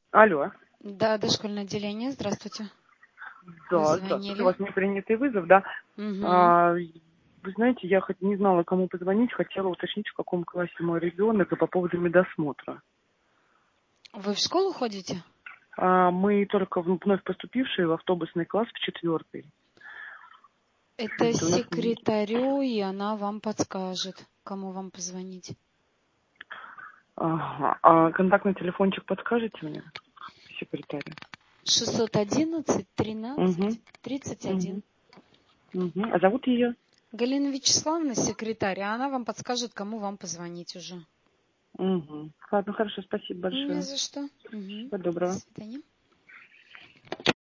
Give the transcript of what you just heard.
Алло. Да, дошкольное отделение. Здравствуйте. Вы Да, здравствуйте. У звонили. вас непринятый вызов, да? Угу. Вы знаете, я хоть не знала, кому позвонить, хотела уточнить, в каком классе мой ребенок и по поводу медосмотра. Вы в школу ходите? Мы только вновь поступившие в автобусный класс в 4-й. Это У нас... секретарю, и она вам подскажет, кому вам позвонить. Ага. А контактный телефончик подскажете мне, секретарь? 611 Угу. 13 31. Угу. Угу. А зовут ее? Галина Вячеславовна, секретарь, а она вам подскажет, кому вам позвонить уже. Угу. Ладно, хорошо, спасибо Не большое. за что. Угу. Всего До доброго. свидания.